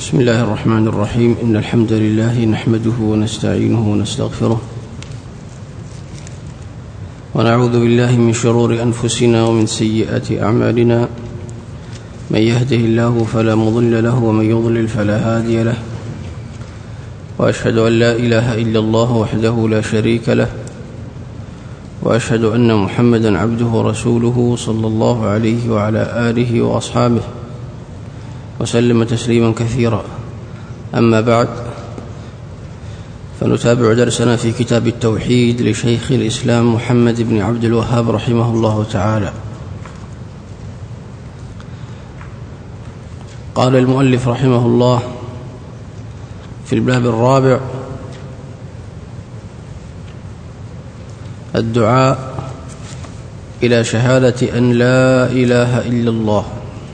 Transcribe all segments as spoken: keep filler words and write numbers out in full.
بسم الله الرحمن الرحيم. إن الحمد لله نحمده ونستعينه ونستغفره ونعوذ بالله من شرور أنفسنا ومن سيئات أعمالنا. من يهده الله فلا مضل له ومن يضلل فلا هادي له، وأشهد أن لا إله إلا الله وحده لا شريك له، وأشهد أن محمدا عبده ورسوله صلى الله عليه وعلى آله وأصحابه وسلم تسليما كثيرا. أما بعد، فنتابع درسنا في كتاب التوحيد لشيخ الإسلام محمد بن عبد الوهاب رحمه الله تعالى. قال المؤلف رحمه الله في الباب الرابع: الدعاء إلى شهادة أن لا إله إلا الله.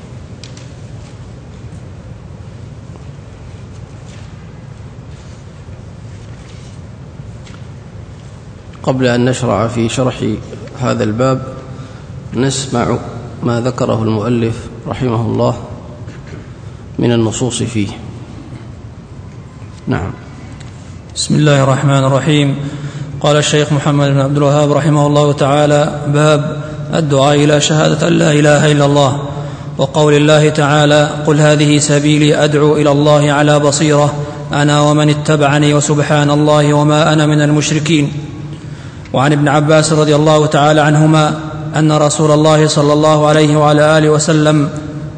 قبل أن نشرع في شرح هذا الباب نسمع ما ذكره المؤلف رحمه الله من النصوص فيه. نعم. بسم الله الرحمن الرحيم. قال الشيخ محمد بن عبد الوهاب رحمه الله تعالى: باب الدعاء إلى شهادة أن لا إله إلا الله، وقول الله تعالى: قل هذه سبيلي أدعو إلى الله على بصيرة أنا ومن اتبعني وسبحان الله وما أنا من المشركين. وعن ابن عباس رضي الله تعالى عنهما أن رسول الله صلى الله عليه وعلى آله وسلم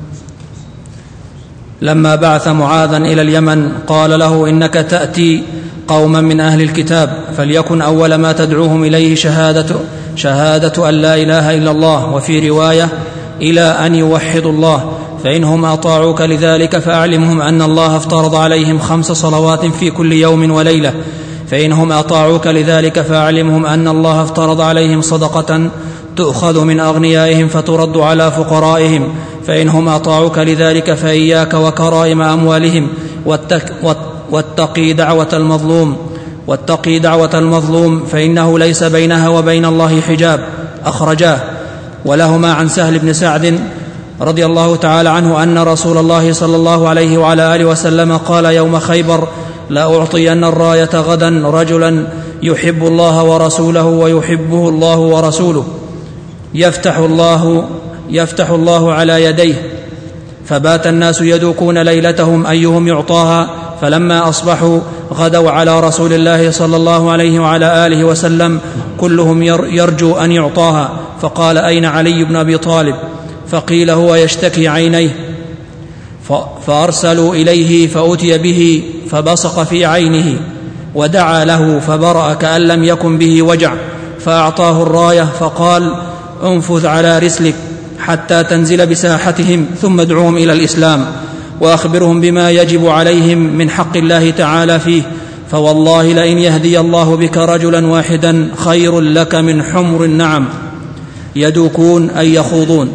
لما بعث معاذا إلى اليمن قال له: إنك تأتي قوما من أهل الكتاب، فليكن أول ما تدعوهم إليه شهادة, شهادة أن لا إله إلا الله، وفي رواية: إلى أن يوحدوا الله، فإنهم أطاعوك لذلك فأعلمهم أن الله افترض عليهم خمس صلوات في كل يوم وليلة، فإنهم أطاعوك لذلك فأعلمهم أن الله افترض عليهم صدقة تؤخذ من أغنيائهم فترد على فقرائهم، فإنهم أطاعوك لذلك فإياك وكرائم أموالهم، واتق, واتقي دعوة المظلوم واتقي دعوة المظلوم فإنه ليس بينها وبين الله حجاب. أخرجاه. ولهما عن سهل بن سعد رضي الله تعالى عنه أن رسول الله صلى الله عليه وعلى آله وسلم قال يوم خيبر: لا أعطين الراية غدا رجلا يحب الله ورسوله ويحبه الله ورسوله، يفتح الله, يفتح الله على يديه. فبات الناس يدوكون ليلتهم أيهم يعطاها، فلما أصبحوا غدوا على رسول الله صلى الله عليه وعلى آله وسلم كلهم يرجو أن يعطاها، فقال: أين علي بن أبي طالب؟ فقيل: هو يشتكي عينيه. فأرسلوا إليه فأتي به فبصق في عينه ودعا له فبرأ كأن لم يكن به وجع، فأعطاه الراية فقال: انفذ على رسلك حتى تنزل بساحتهم، ثم ادعوهم إلى الإسلام وأخبرهم بما يجب عليهم من حق الله تعالى فيه، فوالله لئن يهدي الله بك رجلا واحدا خير لك من حمر النعم. يدوكون أي يخوضون.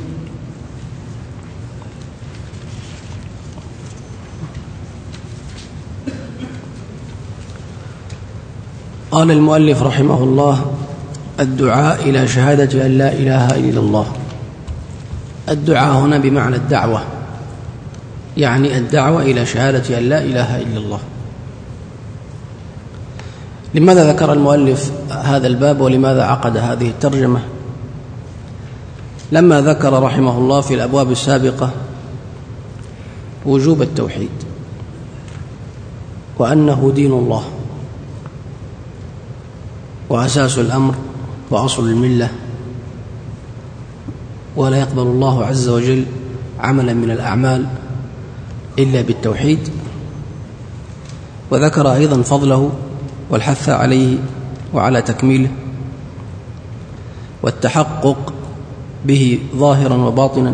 قال المؤلف رحمه الله: الدعاء إلى شهادة أن لا إله إلا الله. الدعاء هنا بمعنى الدعوة، يعني الدعوة إلى شهادة أن لا إله إلا الله. لماذا ذكر المؤلف هذا الباب ولماذا عقد هذه الترجمة؟ لما ذكر رحمه الله في الأبواب السابقة وجوب التوحيد وأنه دين الله وأساس الأمر وأصل الملة، ولا يقبل الله عز وجل عملا من الأعمال إلا بالتوحيد، وذكر أيضا فضله والحث عليه وعلى تكميله والتحقق به ظاهرا وباطنا،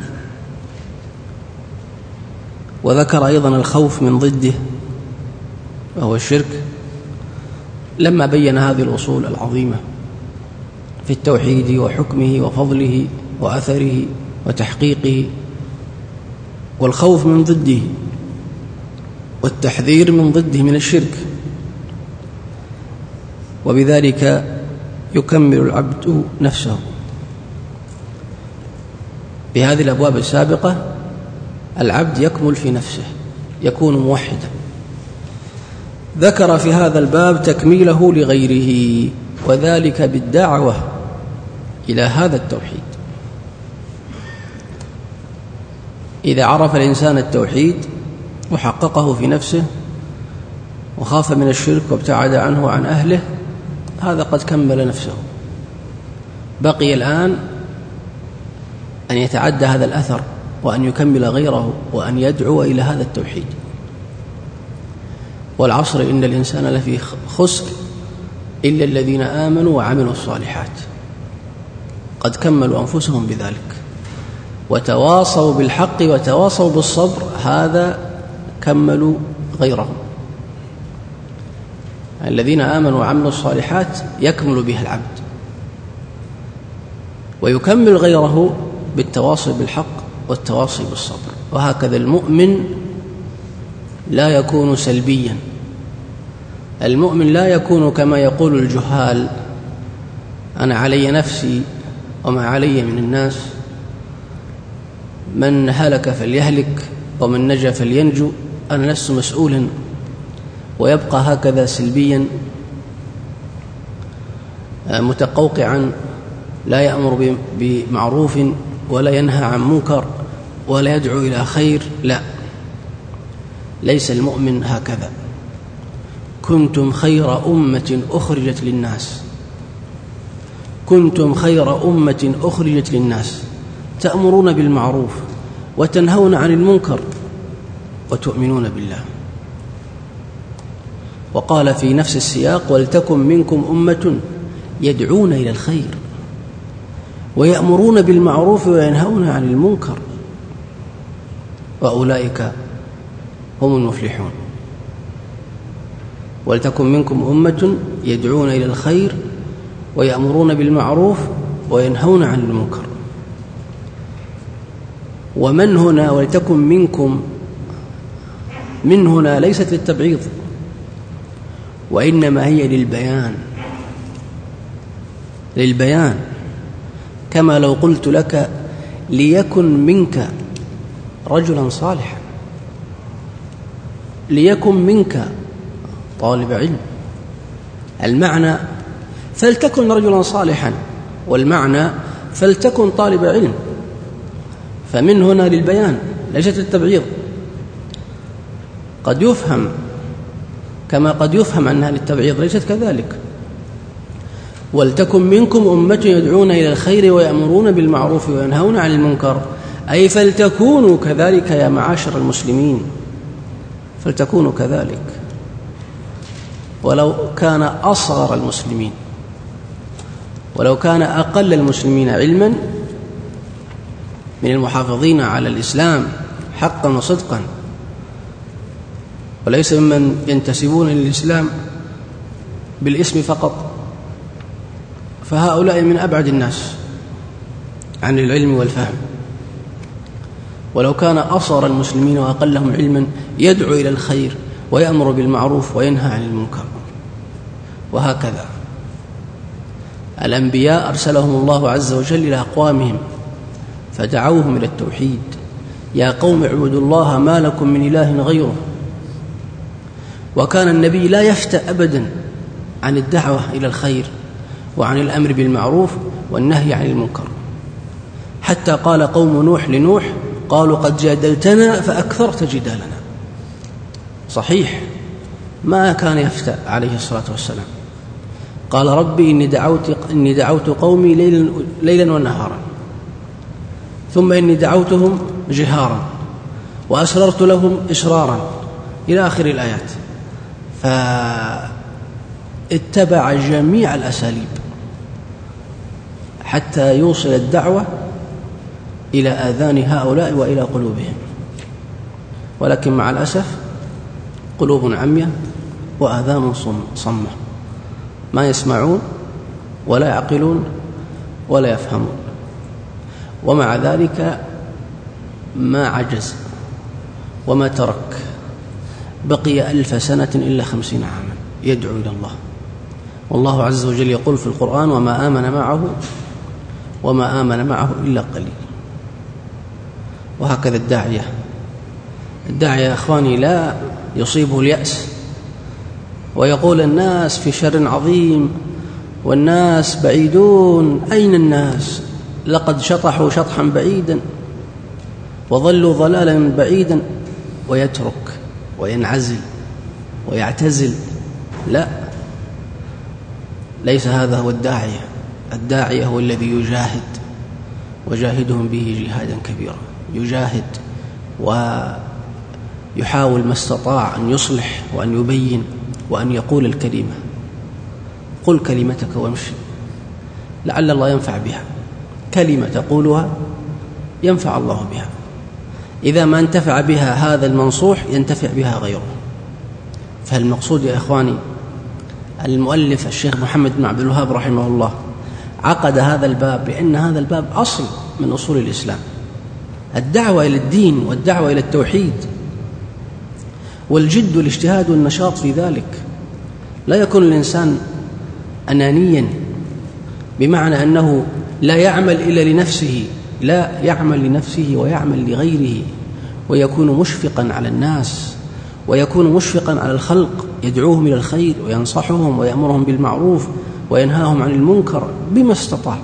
وذكر أيضا الخوف من ضده وهو الشرك. لما بين هذه الأصول العظيمة في التوحيد وحكمه وفضله وأثره وتحقيقه والخوف من ضده والتحذير من ضده من الشرك، وبذلك يكمل العبد نفسه. بهذه الأبواب السابقة العبد يكمل في نفسه يكون موحدا. ذكر في هذا الباب تكميله لغيره، وذلك بالدعوة إلى هذا التوحيد. إذا عرف الإنسان التوحيد وحققه في نفسه وخاف من الشرك وابتعد عنه وعن أهله، هذا قد كمل نفسه. بقي الآن أن يتعدى هذا الأثر وأن يكمل غيره وأن يدعو إلى هذا التوحيد. والعصر إن الإنسان لفي خسر إلا الذين آمنوا وعملوا الصالحات، قد كملوا أنفسهم بذلك وتواصوا بالحق وتواصوا بالصبر، هذا كملوا غيرهم. الذين آمنوا وعملوا الصالحات يكمل بها العبد، ويكمل غيره بالتواصي بالحق والتواصي بالصبر. وهكذا المؤمن لا يكون سلبيا، المؤمن لا يكون كما يقول الجهال: أنا علي نفسي وما علي من الناس، من هلك فليهلك ومن نجا فلينجو، أنا لست مسؤولا، ويبقى هكذا سلبيا متقوقعا، لا يأمر بمعروف ولا ينهى عن منكر ولا يدعو إلى خير. لا، ليس المؤمن هكذا. كنتم خير أمة أخرجت للناس، كنتم خير أمة أخرجت للناس تأمرون بالمعروف وتنهون عن المنكر وتؤمنون بالله. وقال في نفس السياق: ولتكن منكم أمة يدعون إلى الخير ويأمرون بالمعروف وينهون عن المنكر وأولئك هم المفلحون. ولتكن منكم أمة يدعون إلى الخير ويأمرون بالمعروف وينهون عن المنكر. ومن هنا ولتكن منكم، من هنا ليست للتبعيض، وإنما هي للبيان، للبيان. كما لو قلت لك: ليكن منك رجلا صالحا، ليكن منك طالب علم. المعنى فلتكن رجلا صالحا، والمعنى فلتكن طالب علم. فمن هنا للبيان ليست للتبعيض. قد يفهم كما قد يفهم أنها للتبعيض، ليست كذلك. ولتكن منكم أمة يدعون إلى الخير ويأمرون بالمعروف وينهون عن المنكر، أي فلتكونوا كذلك يا معاشر المسلمين، فلتكونوا كذلك. ولو كان أصغر المسلمين، ولو كان أقل المسلمين علما من المحافظين على الإسلام حقا وصدقا، وليس ممن ينتسبون للإسلام بالاسم فقط، فهؤلاء من أبعد الناس عن العلم والفهم. ولو كان أصغر المسلمين وأقلهم علما يدعو إلى الخير ويأمر بالمعروف وينهى عن المنكر. وهكذا الأنبياء أرسلهم الله عز وجل إلى أقوامهم فدعوهم إلى التوحيد: يا قوم اعبدوا الله ما لكم من إله غيره. وكان النبي لا يفتأ أبدا عن الدعوة إلى الخير وعن الأمر بالمعروف والنهي عن المنكر، حتى قال قوم نوح لنوح: قالوا قد جادلتنا فأكثرت جدالنا. صحيح، ما كان يفتأ عليه الصلاة والسلام. قال: ربي إني دعوت, إني دعوت قومي ليلا, ليلا ونهارا، ثم إني دعوتهم جهارا وأسررت لهم إسرارا، إلى آخر الآيات. فاتبع جميع الأساليب حتى يوصل الدعوة إلى آذان هؤلاء وإلى قلوبهم. ولكن مع الأسف قلوب عمية وآذان صمة، ما يسمعون ولا يعقلون ولا يفهمون. ومع ذلك ما عجز وما ترك، بقي ألف سنة إلا خمسين عاما يدعو إلى الله. والله عز وجل يقول في القرآن: وما آمن معه وما آمن معه إلا قليل. وهكذا الداعية الداعي يا أخواني لا يصيبه اليأس ويقول الناس في شر عظيم والناس بعيدون. أين الناس؟ لقد شطحوا شطحا بعيدا وظلوا ضلالا بعيدا، ويترك وينعزل ويعتزل. لا، ليس هذا هو الداعية. الداعية هو الذي يجاهد، وجاهدهم به جهادا كبيرا، يجاهد ويحاول ما استطاع أن يصلح وأن يبين وأن يقول الكلمة. قل كلمتك وامشي لعل الله ينفع بها. كلمة تقولها ينفع الله بها، إذا ما انتفع بها هذا المنصوح ينتفع بها غيره. فالمقصود يا إخواني، المؤلف الشيخ محمد بن عبد الوهاب رحمه الله عقد هذا الباب بأن هذا الباب أصل من أصول الإسلام، الدعوة إلى الدين والدعوة إلى التوحيد، والجد والاجتهاد والنشاط في ذلك. لا يكون الإنسان أنانيا بمعنى أنه لا يعمل إلا لنفسه، لا، يعمل لنفسه ويعمل لغيره، ويكون مشفقا على الناس ويكون مشفقا على الخلق، يدعوهم إلى الخير وينصحهم ويأمرهم بالمعروف وينهاهم عن المنكر بما استطاع.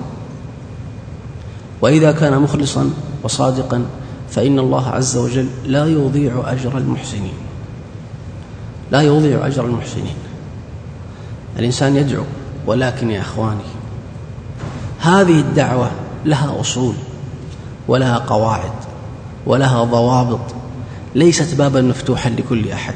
وإذا كان مخلصا وصادقا فإن الله عز وجل لا يضيع أجر المحسنين، لا يضيع أجر المحسنين. الإنسان يدعو، ولكن يا أخواني هذه الدعوة لها أصول ولها قواعد ولها ضوابط، ليست بابا مفتوحا لكل أحد،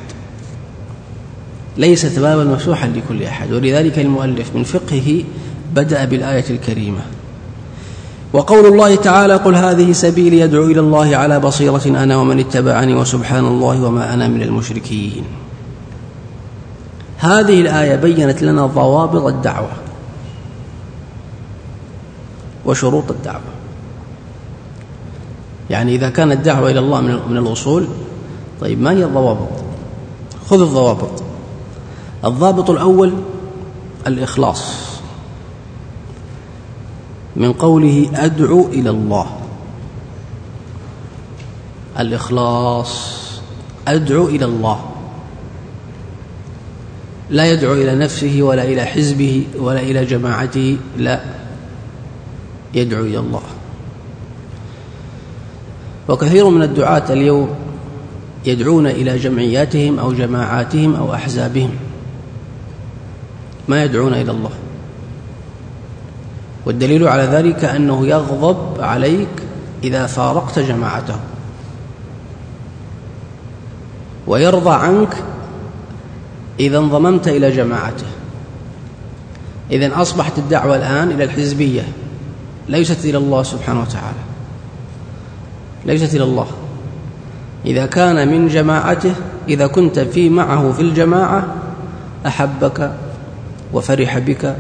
ليست بابا مفتوحا لكل أحد. ولذلك المؤلف من فقهه بدأ بالآية الكريمة. وقول الله تعالى: قل هذه سبيلي يدعو إلى الله على بصيرة أنا ومن اتبعني وسبحان الله وما أنا من المشركين. هذه الآية بيّنت لنا ضوابط الدعوة وشروط الدعوة. يعني إذا كانت الدعوة إلى الله من الأصول، طيب ما هي الضوابط؟ خذ الضوابط. الضابط الأول الإخلاص، من قوله أدعو إلى الله، الإخلاص، أدعو إلى الله، لا يدعو إلى نفسه ولا إلى حزبه ولا إلى جماعته، لا، يدعو إلى الله. وكثير من الدعاة اليوم يدعون إلى جمعياتهم أو جماعاتهم أو أحزابهم، ما يدعون إلى الله. والدليل على ذلك أنه يغضب عليك إذا فارقت جماعته، ويرضى عنك إذا انضممت إلى جماعته. إذن أصبحت الدعوة الآن إلى الحزبية، ليست إلى الله سبحانه وتعالى، ليست إلى الله. إذا كان من جماعته، إذا كنت في معه في الجماعة أحبك وفرح بك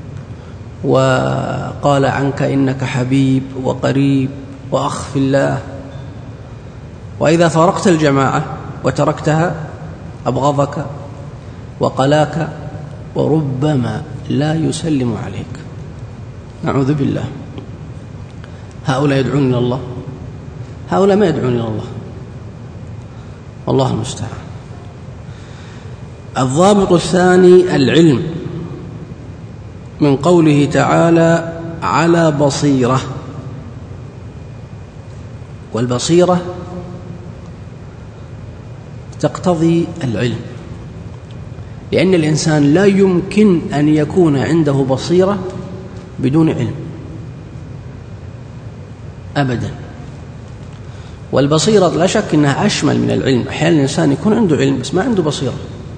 وقال عنك إنك حبيب وقريب وأخ في الله. وإذا فارقت الجماعة وتركتها أبغضك وقلاك وربما لا يسلم عليك، نعوذ بالله. هؤلاء يدعون إلى الله؟ هؤلاء ما يدعون إلى الله، والله المستعان. الضابط الثاني العلم، من قوله تعالى على بصيرة، والبصيرة تقتضي العلم، لأن الإنسان لا يمكن أن يكون عنده بصيرة بدون علم أبدا. والبصيرة لا شك أنها أشمل من العلم. أحيانا الإنسان يكون عنده علم بس ما عنده بصيرة،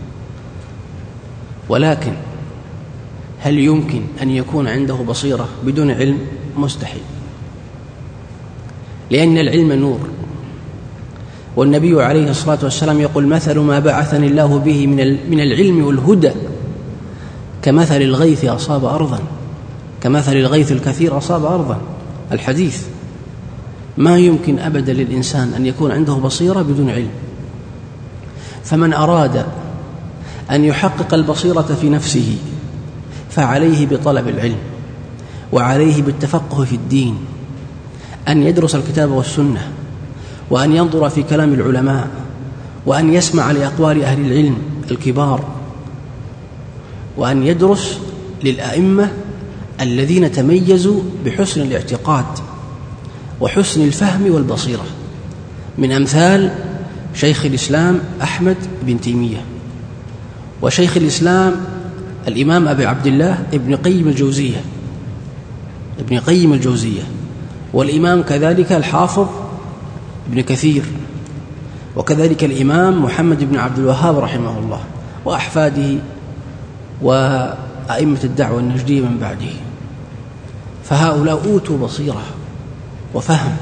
ولكن هل يمكن أن يكون عنده بصيرة بدون علم؟ مستحيل، لأن العلم نور. والنبي عليه الصلاة والسلام يقول: مثل ما بعثني الله به من العلم والهدى كمثل الغيث أصاب أرضا، كمثل الغيث الكثير أصاب أرضا. الحديث. ما يمكن أبدا للإنسان أن يكون عنده بصيرة بدون علم. فمن أراد أن يحقق البصيرة في نفسه فعليه بطلب العلم، وعليه بالتفقه في الدين، أن يدرس الكتاب والسنة، وأن ينظر في كلام العلماء، وأن يسمع لأقوال أهل العلم الكبار، وأن يدرس للأئمة الذين تميزوا بحسن الاعتقاد وحسن الفهم والبصيرة، من أمثال شيخ الإسلام أحمد بن تيمية، وشيخ الإسلام الإمام أبي عبد الله ابن قيم الجوزية ابن قيم الجوزية والإمام كذلك الحافظ ابن كثير، وكذلك الإمام محمد بن عبد الوهاب رحمه الله، وأحفاده وأئمة الدعوة النجدية من بعده. فهؤلاء أوتوا بصيرة وفهم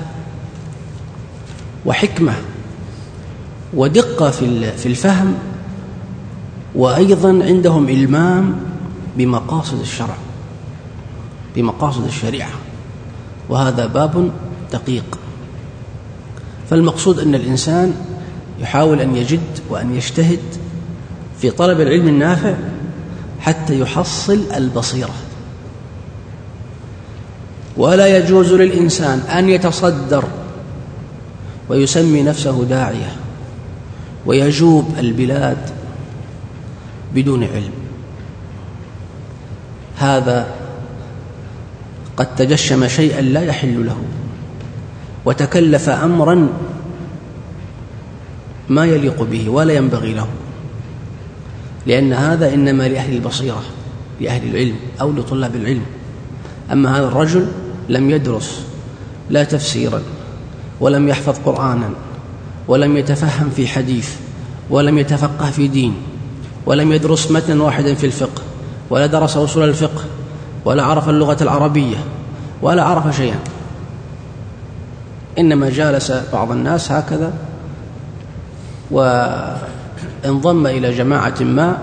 وحكمة ودقة في الفهم، وأيضا عندهم إلمام بمقاصد الشرع بمقاصد الشريعة، وهذا باب دقيق. فالمقصود أن الإنسان يحاول أن يجد وأن يجتهد في طلب العلم النافع حتى يحصل البصيرة. ولا يجوز للإنسان أن يتصدر ويسمي نفسه داعية ويجوب البلاد بدون علم. هذا قد تجشم شيئا لا يحل له، وتكلف أمرا ما يليق به ولا ينبغي له، لأن هذا إنما لأهل البصيرة، لأهل العلم أو لطلاب العلم. أما هذا الرجل لم يدرس لا تفسيرا، ولم يحفظ قرآنا، ولم يتفهم في حديث، ولم يتفقه في دين، ولم يدرس متنا واحدا في الفقه، ولا درس أصول الفقه، ولا عرف اللغة العربية، ولا عرف شيئا، إنما جالس بعض الناس هكذا وانضم إلى جماعة ما،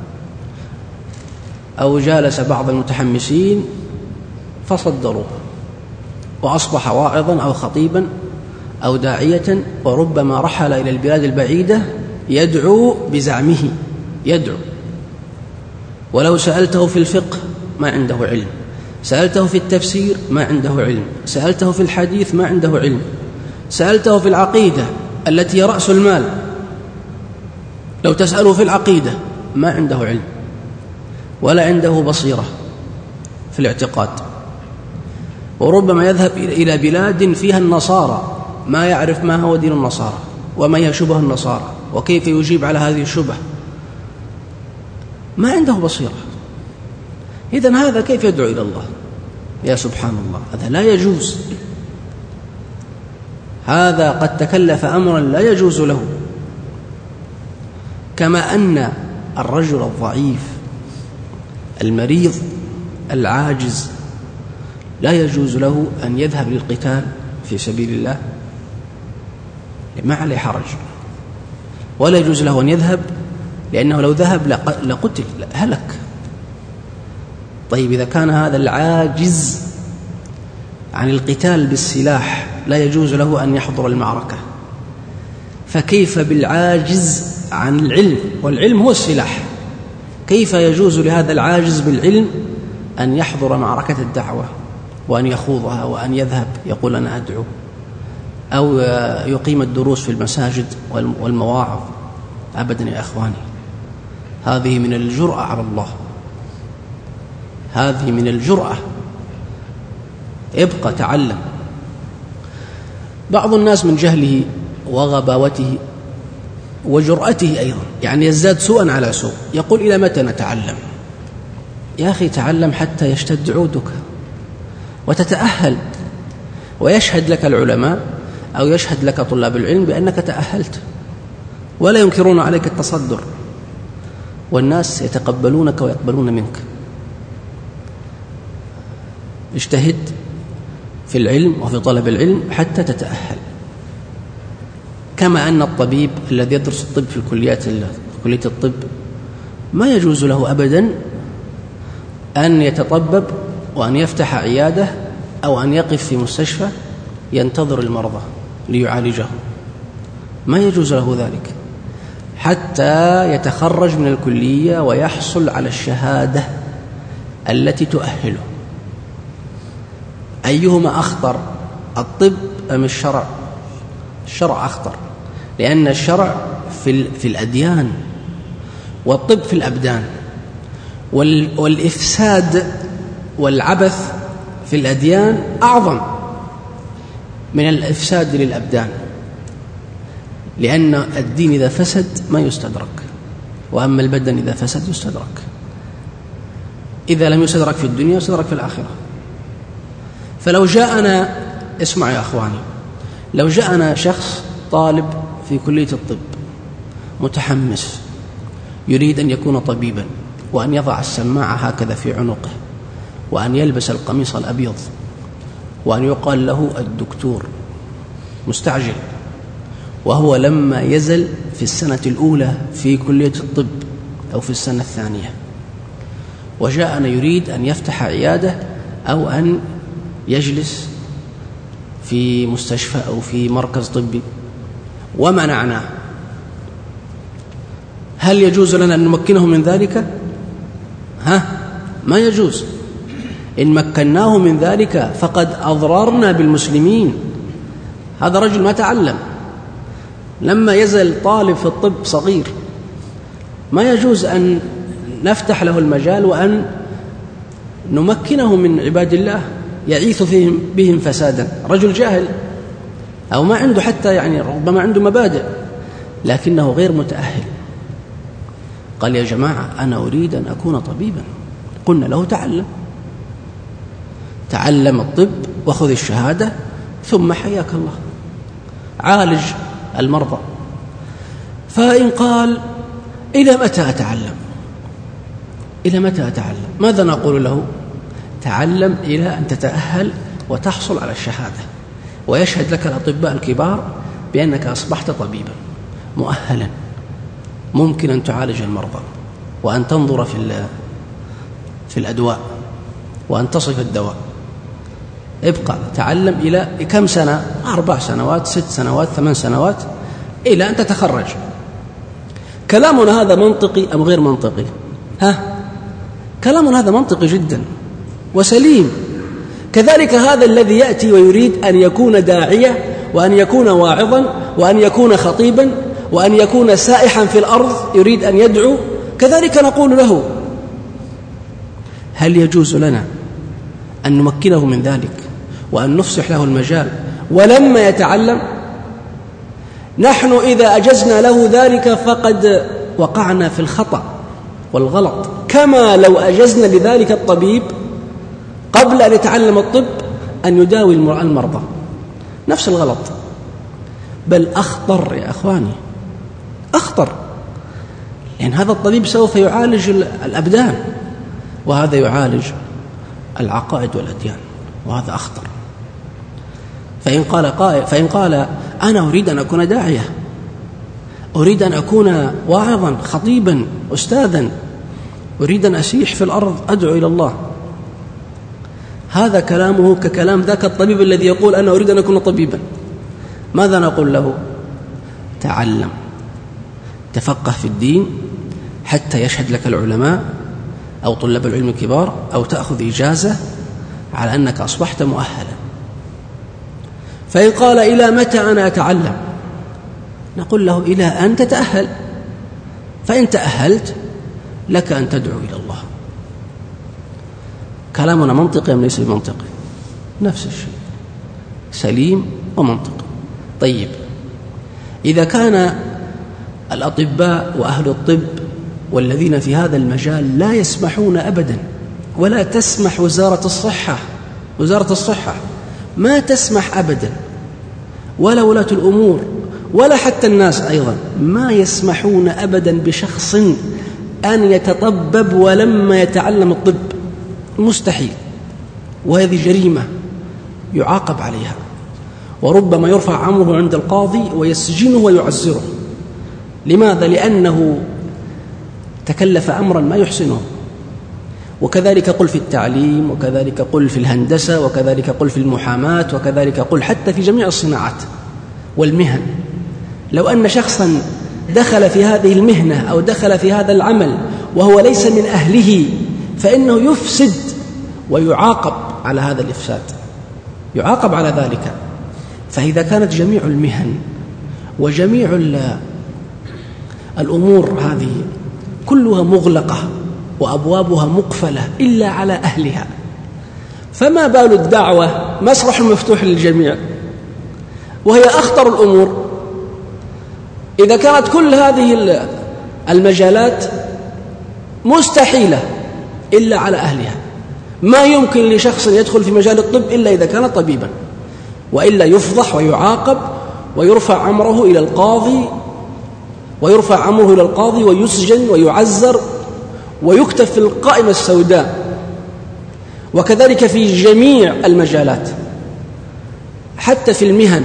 أو جالس بعض المتحمسين فصدروه، وأصبح واعظا أو خطيبا أو داعية، وربما رحل إلى البلاد البعيدة يدعو بزعمه، يدعو. ولو سألته في الفقه ما عنده علم، سألته في التفسير ما عنده علم، سألته في الحديث ما عنده علم، سألته في العقيدة التي هي رأس المال، لو تسأله في العقيدة ما عنده علم ولا عنده بصيرة في الاعتقاد. وربما يذهب إلى بلاد فيها النصارى ما يعرف ما هو دين النصارى وما هي شبه النصارى وكيف يجيب على هذه الشبه، ما عنده بصيرة. إذن هذا كيف يدعو إلى الله؟ يا سبحان الله، هذا لا يجوز. هذا قد تكلف أمرا لا يجوز له. كما أن الرجل الضعيف المريض العاجز لا يجوز له أن يذهب للقتال في سبيل الله، ما عليه حرج، ولا يجوز له أن يذهب لأنه لو ذهب لقتل هلك. طيب إذا كان هذا العاجز عن القتال بالسلاح لا يجوز له أن يحضر المعركة، فكيف بالعاجز عن العلم؟ والعلم هو السلاح. كيف يجوز لهذا العاجز بالعلم أن يحضر معركة الدعوة وأن يخوضها وأن يذهب يقول أنا أدعو، أو يقيم الدروس في المساجد والمواعظ؟ أبدا يا أخواني، هذه من الجرأة على الله، هذه من الجرأة. ابقى تعلم. بعض الناس من جهله وغباوته وجرأته أيضا يعني يزداد سوءا على سوء، يقول إلى متى نتعلم؟ يا أخي تعلم حتى يشتد عودك وتتأهل، ويشهد لك العلماء أو يشهد لك طلاب العلم بأنك تأهلت، ولا ينكرون عليك التصدر، والناس يتقبلونك ويقبلون منك. اجتهد في العلم وفي طلب العلم حتى تتأهل. كما أن الطبيب الذي يدرس الطب في الكليات في كلية الطب ما يجوز له أبدا أن يتطبب وأن يفتح عيادة أو أن يقف في مستشفى ينتظر المرضى ليعالجهم، ما يجوز له ذلك حتى يتخرج من الكلية ويحصل على الشهادة التي تؤهله. أيهما أخطر، الطب أم الشرع؟ الشرع أخطر، لأن الشرع في, في الأديان والطب في الأبدان، والإفساد والعبث في الأديان أعظم من الإفساد للأبدان، لأن الدين إذا فسد ما يستدرك، وأما البدن إذا فسد يستدرك. إذا لم يستدرك في الدنيا يستدرك في الآخرة. فلو جاءنا، اسمع يا أخواني، لو جاءنا شخص طالب في كلية الطب متحمس يريد أن يكون طبيبا، وأن يضع السماعة هكذا في عنقه، وأن يلبس القميص الأبيض، وأن يقال له الدكتور، مستعجل، وهو لما يزل في السنة الأولى في كلية الطب أو في السنة الثانية، وجاءنا يريد أن يفتح عيادة أو أن يجلس في مستشفى أو في مركز طبي ومنعناه، هل يجوز لنا أن نمكنه من ذلك؟ ها؟ ما يجوز. إن مكناه من ذلك فقد أضررنا بالمسلمين. هذا رجل ما تعلم، لما يزل طالب في الطب صغير ما يجوز أن نفتح له المجال وأن نمكنه من عباد الله يعيث فيهم بهم فسادا. رجل جاهل أو ما عنده حتى يعني ربما عنده مبادئ لكنه غير متأهل، قال يا جماعة أنا أريد أن أكون طبيبا. قلنا له تعلم تعلم الطب وخذ الشهادة ثم حياك الله عالج المرضى. فإن قال إلى متى أتعلم؟ إلى متى أتعلم؟ ماذا نقول له؟ تعلم إلى أن تتأهل وتحصل على الشهادة، ويشهد لك الأطباء الكبار بأنك أصبحت طبيبا مؤهلا ممكن أن تعالج المرضى، وأن تنظر في في الأدواء، وأن تصف الدواء. ابقى تعلم إلى كم سنة؟ أربع سنوات، ست سنوات، ثمان سنوات، إلى أن تتخرج. كلامنا هذا منطقي أم غير منطقي؟ ها؟ كلامنا هذا منطقي جدا وسليم. كذلك هذا الذي يأتي ويريد أن يكون داعية، وأن يكون واعظا، وأن يكون خطيبا، وأن يكون سائحا في الأرض يريد أن يدعو، كذلك نقول له هل يجوز لنا أن نمكنه من ذلك وأن نفسح له المجال ولما يتعلم؟ نحن إذا أجزنا له ذلك فقد وقعنا في الخطأ والغلط، كما لو أجزنا لذلك الطبيب قبل أن يتعلم الطب أن يداوي المرضى، نفس الغلط، بل أخطر يا أخواني، أخطر، لأن هذا الطبيب سوف يعالج الأبدان وهذا يعالج العقائد والأديان، وهذا أخطر. فإن قال قائل فإن قال أنا أريد أن أكون داعية، أريد أن أكون واعظا، خطيبا، أستاذا، أريد أن أسيح في الأرض أدعو إلى الله، هذا كلامه ككلام ذاك الطبيب الذي يقول أنا أريد أن أكون طبيبا. ماذا نقول له؟ تعلم، تفقه في الدين حتى يشهد لك العلماء أو طلاب العلم الكبار، أو تأخذ إجازة على أنك أصبحت مؤهلا. فإن قال إلى متى أنا أتعلم؟ نقول له إلى أن تتأهل، فإن تأهلت لك أن تدعو إلى الله. كلامنا منطقي أم ليس بمنطقي؟ نفس الشيء، سليم ومنطقي. طيب، إذا كان الأطباء وأهل الطب والذين في هذا المجال لا يسمحون أبدا، ولا تسمح وزارة الصحة وزارة الصحة ما تسمح أبدا، ولا ولاة الأمور ولا حتى الناس أيضا ما يسمحون أبدا بشخص أن يتطبب ولما يتعلم الطب، مستحيل، وهذه جريمة يعاقب عليها، وربما يرفع أمره عند القاضي ويسجنه ويعزره. لماذا؟ لأنه تكلف أمرا ما يحسنه. وكذلك قل في التعليم، وكذلك قل في الهندسة، وكذلك قل في المحاماة، وكذلك قل حتى في جميع الصناعات والمهن. لو أن شخصا دخل في هذه المهنة أو دخل في هذا العمل وهو ليس من أهله فإنه يفسد ويعاقب على هذا الإفساد، يعاقب على ذلك. فإذا كانت جميع المهن وجميع الأمور هذه كلها مغلقة وأبوابها مقفلة إلا على أهلها، فما بال الدعوة مسرح مفتوح للجميع وهي أخطر الأمور؟ إذا كانت كل هذه المجالات مستحيلة إلا على أهلها، ما يمكن لشخص يدخل في مجال الطب إلا إذا كان طبيبا، وإلا يفضح ويعاقب ويرفع أمره إلى القاضي ويرفع أمره إلى القاضي ويسجن ويعزر ويكتب في القائمة السوداء. وكذلك في جميع المجالات، حتى في المهن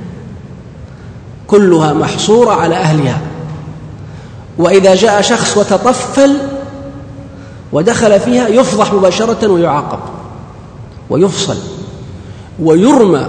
كلها محصورة على أهلها، وإذا جاء شخص وتطفل ودخل فيها يفضح مباشرة ويعاقب ويفصل ويرمى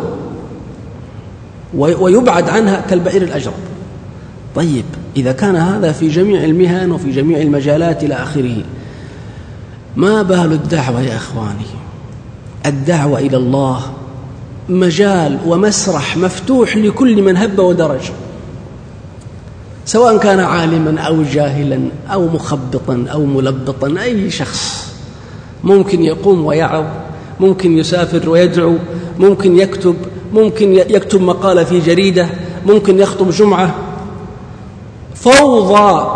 ويبعد عنها كالبعير الأجرب. طيب إذا كان هذا في جميع المهن وفي جميع المجالات إلى آخره، ما بال الدعوة يا إخواني؟ الدعوة إلى الله مجال ومسرح مفتوح لكل من هب ودرج، سواء كان عالما أو جاهلا أو مخبطا أو ملبطا، أي شخص ممكن يقوم ويعظ، ممكن يسافر ويدعو، ممكن يكتب، ممكن يكتب مقالة في جريدة، ممكن يخطب جمعة. فوضى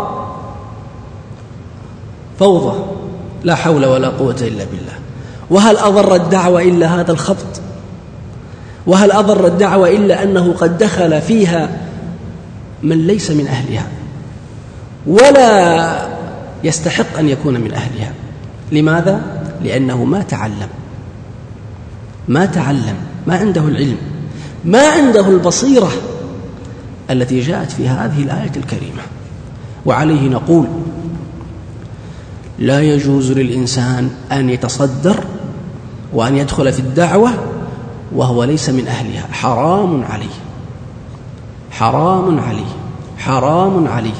فوضى لا حول ولا قوة إلا بالله. وهل أضر الدعوة إلا هذا الخبط؟ وهل أضر الدعوة إلا أنه قد دخل فيها من ليس من أهلها ولا يستحق أن يكون من أهلها؟ لماذا؟ لأنه ما تعلم ما تعلم ما عنده العلم، ما عنده البصيرة التي جاءت في هذه الآية الكريمة. وعليه نقول: لا يجوز للإنسان أن يتصدر وأن يدخل في الدعوة وهو ليس من أهلها، حرام عليه حرام عليه حرام عليه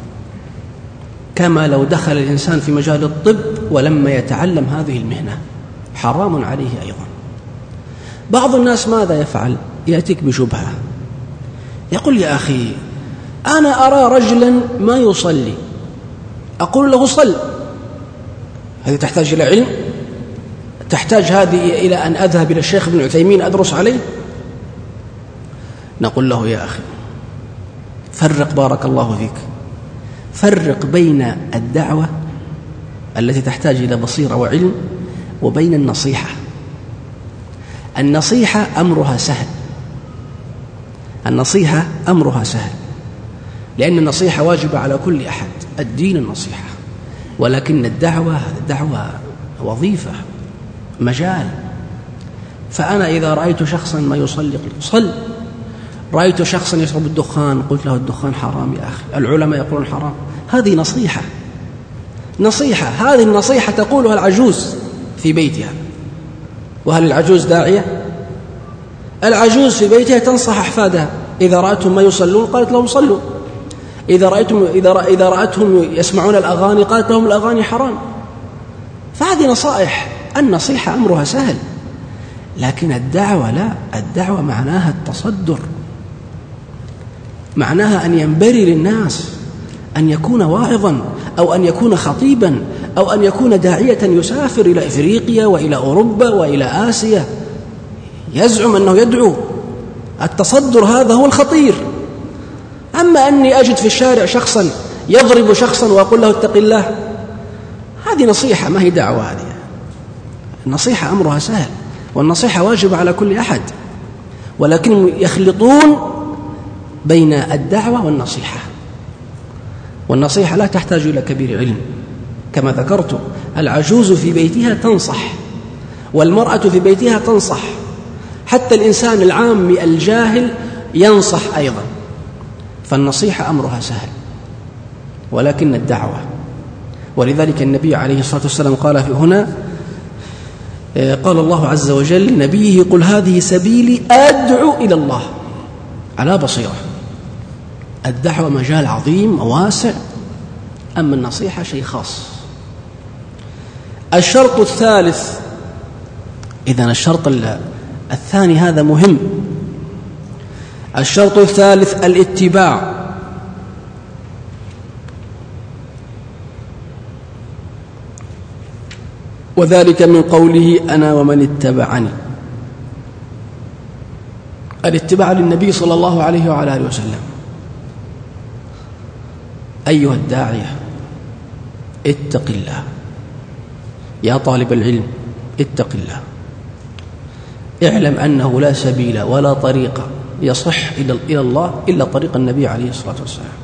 كما لو دخل الإنسان في مجال الطب ولما يتعلم هذه المهنة حرام عليه أيضا. بعض الناس ماذا يفعل؟ يأتيك بشبهة، يقول: يا أخي أنا أرى رجلا ما يصلي، أقول له صل. هذه تحتاج إلى علم؟ تحتاج هذه إلى أن أذهب إلى الشيخ ابن عثيمين أدرس عليه؟ نقول له: يا أخي فرق، بارك الله فيك، فرق بين الدعوة التي تحتاج إلى بصيرة وعلم وبين النصيحة. النصيحة أمرها سهل النصيحة أمرها سهل لأن النصيحة واجبة على كل أحد، الدين النصيحة. ولكن الدعوة دعوة وظيفة، مجال. فأنا إذا رأيت شخصا ما يصلي قلت صل، رأيت شخصا يشرب الدخان قلت له الدخان حرام يا أخي، العلماء يقولون حرام. هذه نصيحة نصيحة هذه النصيحة تقولها العجوز في بيتها. وهل العجوز داعية؟ العجوز في بيتها تنصح أحفادها، إذا رأتهم ما يصلون قالت لهم صلوا، إذا رأيتم إذا رأ إذا رأتهم يسمعون الأغاني قالت لهم الأغاني حرام. فهذه نصائح. النصيحة أمرها سهل، لكن الدعوة لا، الدعوة معناها التصدر، معناها أن ينبري للناس، أن يكون واعظا أو أن يكون خطيبا أو أن يكون داعية يسافر إلى إفريقيا وإلى أوروبا وإلى آسيا يزعم أنه يدعو. التصدر هذا هو الخطير. أما أني أجد في الشارع شخصا يضرب شخصا وأقول له اتق الله، هذه نصيحة ما هي دعوة. هذه النصيحة أمرها سهل، والنصيحة واجب على كل أحد، ولكن يخلطون بين الدعوة والنصيحة. والنصيحة لا تحتاج إلى كبير علم كما ذكرت. العجوز في بيتها تنصح، والمرأة في بيتها تنصح، حتى الإنسان العام الجاهل ينصح أيضا. فالنصيحة أمرها سهل، ولكن الدعوة. ولذلك النبي عليه الصلاة والسلام قال في هنا، قال الله عز وجل نبيه: قل هذه سبيلي أدعو إلى الله على بصيرة. الدعوة مجال عظيم وواسع، أما النصيحة شيء خاص. الشرط الثالث، إذن الشرط الثاني هذا مهم. الشرط الثالث الاتباع. وذلك من قوله أنا ومن اتبعني. الاتباع للنبي صلى الله عليه وعلى آله وسلم. أيها الداعية اتق الله، يا طالب العلم اتق الله، اعلم أنه لا سبيل ولا طريق يصح إلى الله إلا طريق النبي عليه الصلاة والسلام.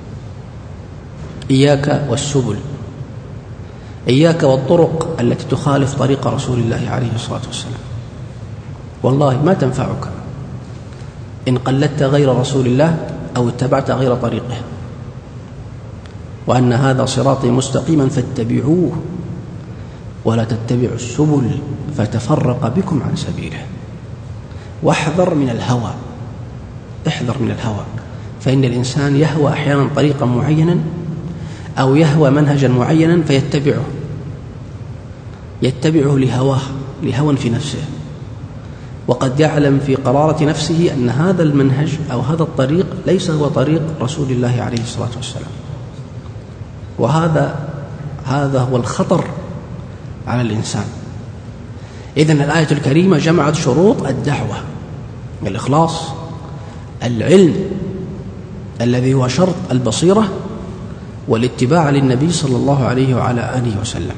إياك والسبل، إياك والطرق التي تخالف طريق رسول الله عليه الصلاة والسلام، والله ما تنفعك إن قلدت غير رسول الله أو اتبعت غير طريقه. وأن هذا صراطي مستقيما فاتبعوه ولا تتبعوا السبل فتفرق بكم عن سبيله. واحذر من الهوى، احذر من الهوى، فإن الإنسان يهوى أحيانا طريقا معينا أو يهوى منهجا معينا فيتبعه، يتبعه لهواه، لهوى في نفسه، وقد يعلم في قرارة نفسه أن هذا المنهج أو هذا الطريق ليس هو طريق رسول الله عليه الصلاة والسلام. وهذا هذا هو الخطر على الإنسان. إذن الآية الكريمة جمعت شروط الدعوة: الإخلاص، العلم الذي هو شرط البصيرة، والاتباع للنبي صلى الله عليه وعلى آله وسلم.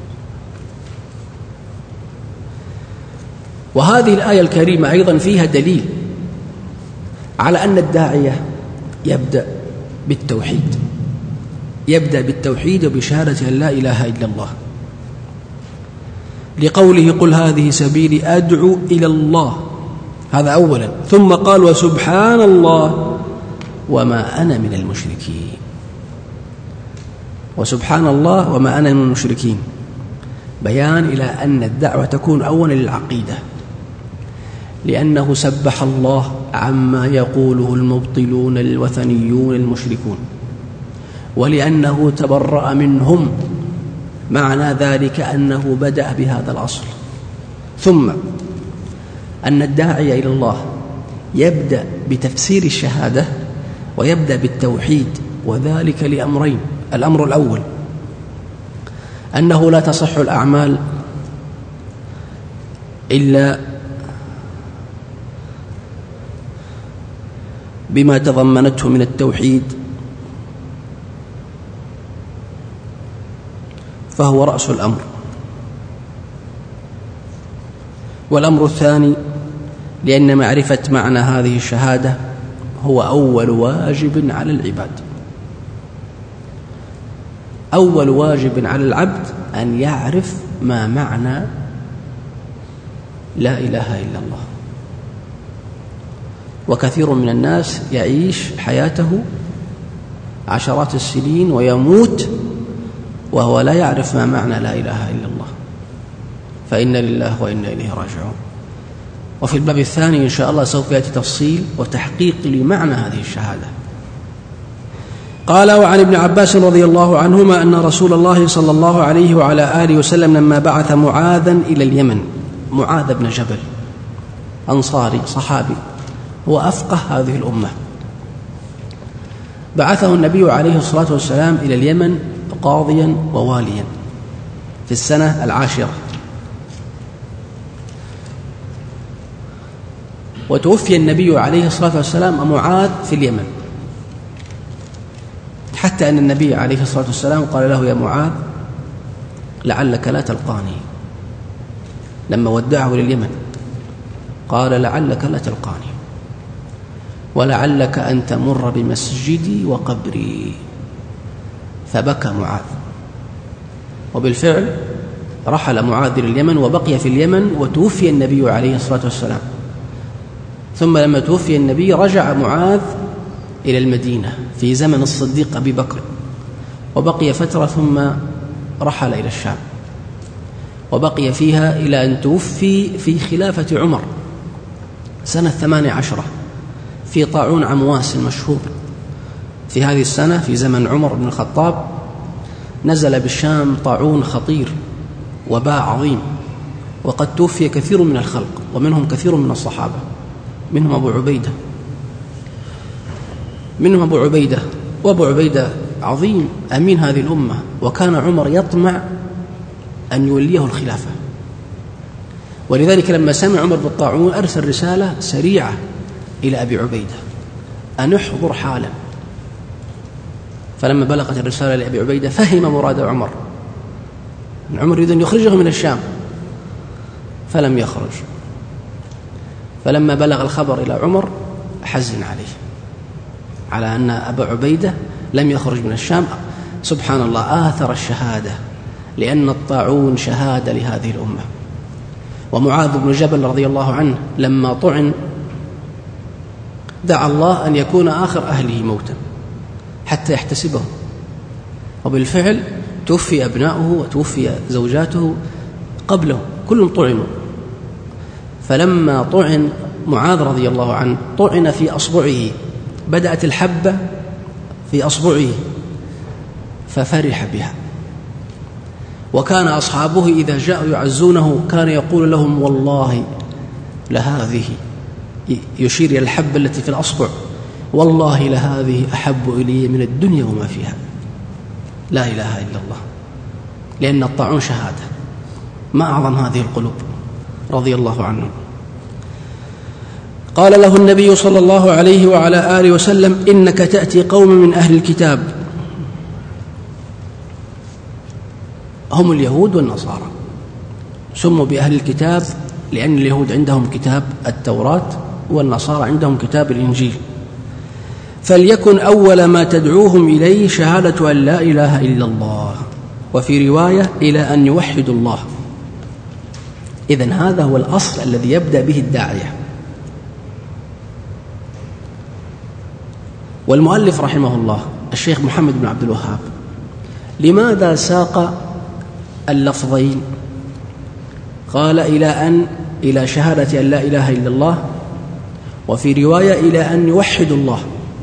وهذه الآية الكريمة أيضا فيها دليل على أن الداعية يبدأ بالتوحيد، يبدأ بالتوحيد وبشهادة أن لا إله إلا الله، لقوله قل هذه سبيلي أدعو إلى الله، هذا أولا، ثم قال وسبحان الله وما أنا من المشركين. وسبحان الله وما أنا من المشركين، بيان إلى أن الدعوة تكون أولا للعقيدة، لأنه سبح الله عما يقوله المبطلون الوثنيون المشركون، ولأنه تبرأ منهم، معنى ذلك أنه بدأ بهذا الأصل. ثم أن الداعي إلى الله يبدأ بتفسير الشهادة ويبدأ بالتوحيد، وذلك لأمرين: الأمر الأول أنه لا تصح الأعمال إلا بما تضمنته من التوحيد، فهو رأس الأمر. والأمر الثاني لأن معرفة معنى هذه الشهادة هو أول واجب على العباد. أول واجب على العبد أن يعرف ما معنى لا إله إلا الله. وكثير من الناس يعيش حياته عشرات السنين ويموت وهو لا يعرف ما معنى لا إله إلا الله، فإنا لله وإنا إليه راجعون. وفي الباب الثاني إن شاء الله سوف يأتي تفصيل وتحقيق لمعنى هذه الشهادة. قال وعن ابن عباس رضي الله عنهما أن رسول الله صلى الله عليه وعلى آله وسلم لما بعث معاذا إلى اليمن، معاذ بن جبل أنصاري صحابي، هو أفقه هذه الأمة، بعثه النبي عليه الصلاة والسلام إلى اليمن قاضيا وواليا في السنة العاشرة، وتوفي النبي عليه الصلاة والسلام معاذ في اليمن، حتى أن النبي عليه الصلاة والسلام قال له يا معاذ لعلك لا تلقاني، لما ودعه لليمن قال لعلك لا تلقاني ولعلك أن تمر بمسجدي وقبري، فبكى معاذ. وبالفعل رحل معاذ إلى اليمن وبقي في اليمن، وتوفي النبي عليه الصلاة والسلام. ثم لما توفي النبي رجع معاذ إلى المدينة في زمن الصديق أبي بكر، وبقي فترة ثم رحل إلى الشام، وبقي فيها إلى أن توفي في خلافة عمر سنة ثمان عشرة في طاعون عمواس المشهور. في هذه السنة في زمن عمر بن الخطاب نزل بالشام طاعون خطير، وباء عظيم، وقد توفي كثير من الخلق، ومنهم كثير من الصحابة، منهم أبو عبيدة منهم أبو عبيدة وأبو عبيدة عظيم أمين هذه الأمة، وكان عمر يطمع أن يوليه الخلافة. ولذلك لما سمع عمر بالطاعون أرسل رسالة سريعة إلى أبي عبيدة أن احضر حالا. فلما بلغت الرسالة لأبي عبيدة فهم مراد عمر، عمر يريد أن يخرجه من الشام، فلم يخرج. فلما بلغ الخبر إلى عمر حزن عليه على أن أبا عبيدة لم يخرج من الشام. سبحان الله، آثر الشهادة، لأن الطاعون شهادة لهذه الأمة. ومعاذ بن جبل رضي الله عنه لما طعن دعا الله أن يكون آخر أهله موتا حتى يحتسبه، وبالفعل توفي أبناؤه وتوفي زوجاته قبله، كلهم طعنوا. فلما طعن معاذ رضي الله عنه طعن في أصبعه، بدأت الحبة في أصبعه ففرح بها. وكان أصحابه إذا جاءوا يعزونه كان يقول لهم والله لهذه، يشير إلى الحبة التي في الأصبع، والله لهذه أحب إلي من الدنيا وما فيها. لا إله إلا الله، لأن الطاعون شهادة. ما أعظم هذه القلوب رضي الله عنهم. قال له النبي صلى الله عليه وعلى آله وسلم إنك تأتي قوم من أهل الكتاب، هم اليهود والنصارى. سموا بأهل الكتاب لأن اليهود عندهم كتاب التوراة والنصارى عندهم كتاب الإنجيل. فليكن أول ما تدعوهم إليه شهادة أن لا إله إلا الله، وفي رواية إلى أن يوحدوا الله. إذن هذا هو الأصل الذي يبدأ به الداعية. والمؤلف رحمه الله الشيخ محمد بن عبد الوهاب لماذا ساق اللفظين؟ قال إلى أن إلى شهادة أن لا إله إلا الله، وفي رواية إلى أن يوحدوا الله.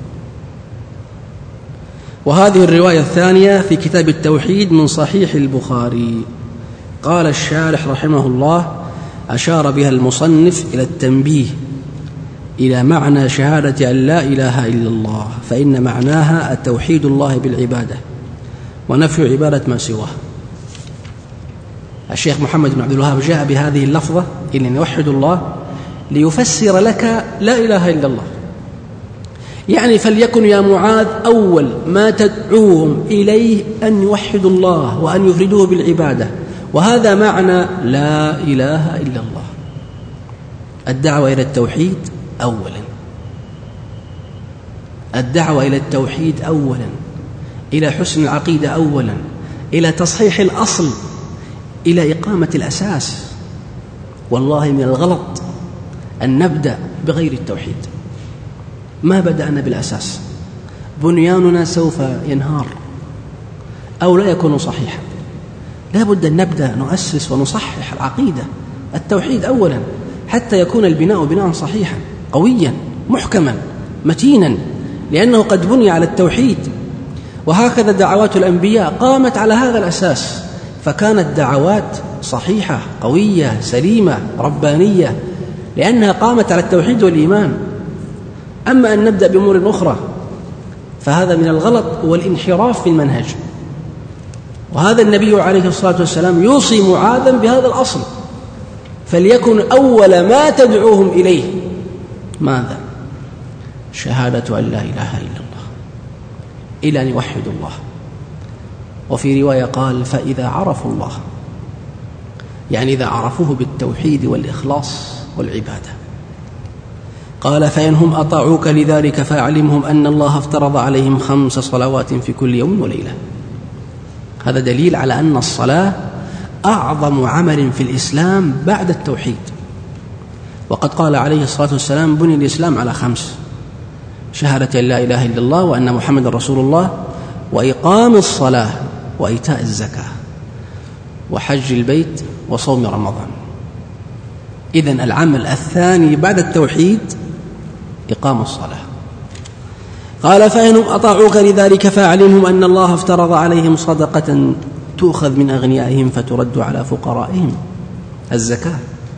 وهذه الرواية الثانية في كتاب التوحيد من صحيح البخاري. قال الشارح رحمه الله أشار بها المصنف إلى التنبيه إلى معنى شهادة أن لا إله إلا الله، فإن معناها التوحيد الله بالعبادة ونفي عبادة ما سواه. الشيخ محمد بن عبد الوهاب جاء بهذه اللفظة إلى أن يوحد الله ليفسر لك لا إله إلا الله. يعني فليكن يا معاذ أول ما تدعوهم إليه أن يوحدوا الله وأن يفردوه بالعبادة، وهذا معنى لا إله إلا الله. الدعوة إلى التوحيد أولا، الدعوة إلى التوحيد أولا، إلى حسن العقيدة أولا، إلى تصحيح الأصل، إلى إقامة الأساس. والله من الغلط أن نبدأ بغير التوحيد. ما بدأنا بالأساس، بنياننا سوف ينهار أو لا يكون صحيحا. لا بد أن نبدأ نؤسس ونصحح العقيدة، التوحيد أولا، حتى يكون البناء بناء صحيحا قويا محكما متينا، لأنه قد بني على التوحيد. وهكذا دعوات الأنبياء قامت على هذا الأساس، فكانت دعوات صحيحة قوية سليمة ربانية، لأنها قامت على التوحيد والإيمان. أما أن نبدأ بأمور أخرى فهذا من الغلط والانحراف في المنهج. وهذا النبي عليه الصلاة والسلام يوصي معاذا بهذا الأصل، فليكن أول ما تدعوهم إليه ماذا؟ شهادة أن لا إله إلا الله، إلى أن يوحدوا الله. وفي رواية قال فإذا عرفوا الله، يعني إذا عرفوه بالتوحيد والإخلاص والعبادة. قال فإنهم أطاعوك لذلك فأعلمهم أن الله افترض عليهم خمس صلوات في كل يوم وليلة. هذا دليل على أن الصلاة أعظم عمل في الإسلام بعد التوحيد. وقد قال عليه الصلاة والسلام بني الإسلام على خمس: شهادة أن لا إله إلا الله وأن محمد رسول الله، وإقام الصلاة، وإيتاء الزكاة، وحج البيت، وصوم رمضان. إذن العمل الثاني بعد التوحيد إقام الصلاة. قال فإنهم أطاعوك لذلك فأعلمهم أن الله افترض عليهم صدقة تؤخذ من أغنيائهم فترد على فقرائهم. الزكاة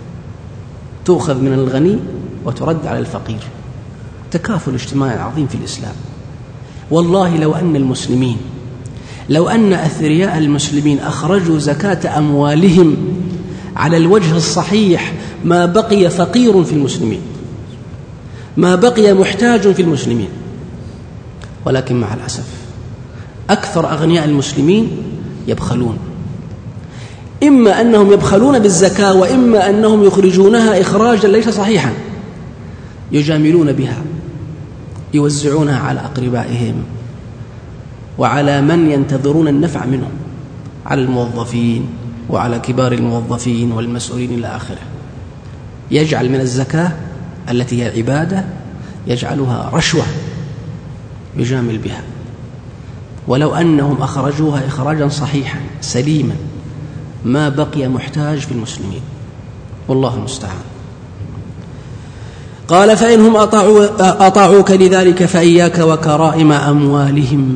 تؤخذ من الغني وترد على الفقير، تكافل اجتماعي عظيم في الإسلام. والله لو أن المسلمين لو أن أثرياء المسلمين أخرجوا زكاة أموالهم على الوجه الصحيح ما بقي فقير في المسلمين، ما بقي محتاج في المسلمين. ولكن مع الأسف أكثر أغنياء المسلمين يبخلون، إما أنهم يبخلون بالزكاة، وإما أنهم يخرجونها إخراجا ليس صحيحا، يجاملون بها، يوزعونها على أقربائهم وعلى من ينتظرون النفع منهم، على الموظفين وعلى كبار الموظفين والمسؤولين إلى آخره. يجعل من الزكاة التي هي عبادة يجعلها رشوة يجامل بها، ولو أنهم أخرجوها إخراجا صحيحا سليما ما بقي محتاج في المسلمين، والله المستعان. قال فإنهم أطاعوا أطاعوك لذلك فإياك وكرائم أموالهم.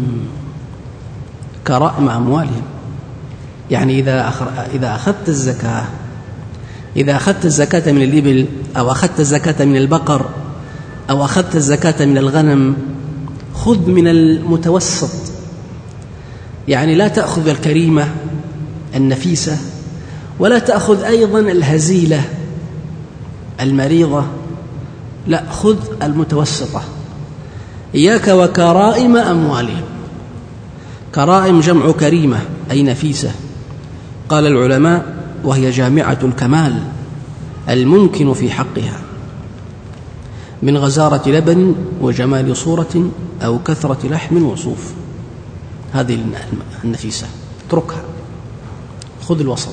كرائم أموالهم يعني إذا إذا أخذت الزكاة إذا أخذت الزكاة من الإبل، أو أخذت الزكاة من البقر، أو أخذت الزكاة من الغنم، خذ من المتوسط. يعني لا تأخذ الكريمة النفيسة، ولا تأخذ أيضا الهزيلة المريضة، لا، خذ المتوسطة. إياك وكرائم أموالهم. كرائم جمع كريمة أي نفيسة. قال العلماء وهي جامعة الكمال الممكن في حقها من غزارة لبن وجمال صورة أو كثرة لحم وصوف. هذه النفيسة اتركها، خذ الوسط.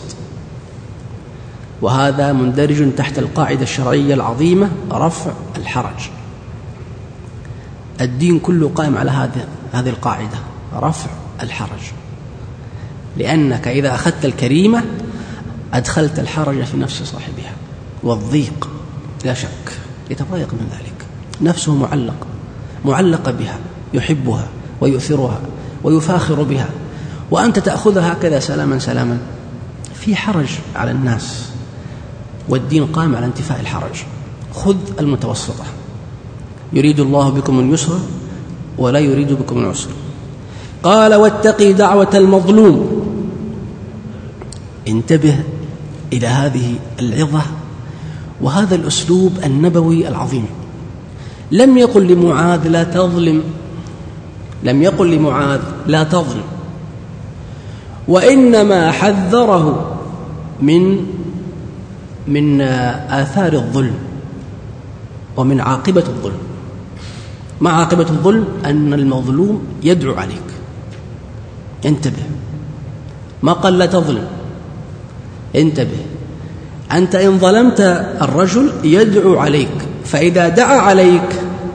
وهذا مندرج تحت القاعدة الشرعية العظيمة رفع الحرج. الدين كله قائم على هذه هذه القاعدة، رفع الحرج، لأنك إذا أخذت الكريمة أدخلت الحرج في نفس صاحبها والضيق، لا شك يتضايق من ذلك، نفسه معلق معلقة بها، يحبها ويؤثرها ويفاخر بها، وأنت تأخذها هكذا سلاما سلاما، في حرج على الناس. والدين قام على انتفاء الحرج. خذ المتوسطة. يريد الله بكم اليسر ولا يريد بكم العسر. قال واتقي دعوة المظلوم. انتبه إلى هذه العظة وهذا الأسلوب النبوي العظيم. لم يقل لمعاذ لا تظلم، لم يقل لمعاذ لا تظلم، وإنما حذره من من آثار الظلم ومن عاقبة الظلم. ما عاقبة الظلم؟ أن المظلوم يدعو عليك. انتبه، ما قال لا تظلم، انتبه. أنت إن ظلمت الرجل يدعو عليك، فإذا دعا عليك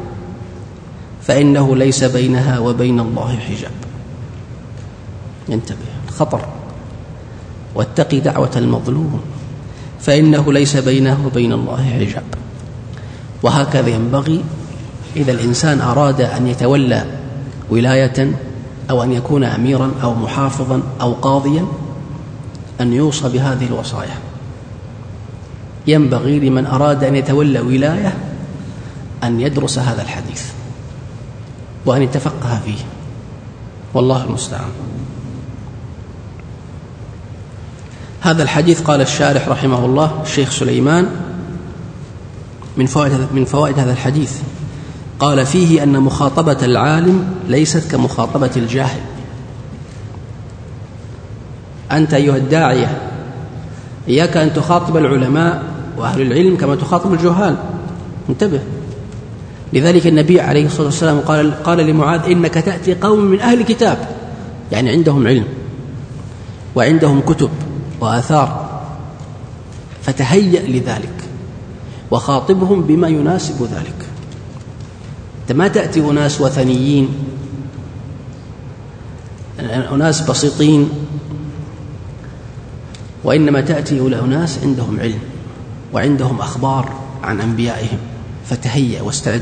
فإنه ليس بينها وبين الله حجاب. انتبه، الخطر. واتقي دعوة المظلوم فإنه ليس بينه وبين الله حجاب. وهكذا ينبغي إذا الإنسان أراد أن يتولى ولاية أو أن يكون أميرا أو محافظا أو قاضيا أن يوصى بهذه الوصايا. ينبغي لمن أراد أن يتولى ولاية أن يدرس هذا الحديث وأن يتفقه فيه، والله المستعان. هذا الحديث قال الشارح رحمه الله الشيخ سليمان من فوائد من فوائد هذا الحديث، قال فيه أن مخاطبة العالم ليست كمخاطبة الجاهل. أنت أيها الداعية إياك أن تخاطب العلماء وأهل العلم كما تخاطب الجهال، انتبه. لذلك النبي عليه الصلاة والسلام قال, قال لمعاذ إنك تأتي قوم من أهل الكتاب، يعني عندهم علم وعندهم كتب وآثار، فتهيأ لذلك وخاطبهم بما يناسب ذلك. أنت ما تأتي أناس وثنيين، أناس بسيطين، وإنما تأتي إلى أناس عندهم علم وعندهم أخبار عن أنبيائهم، فتهيأ واستعد.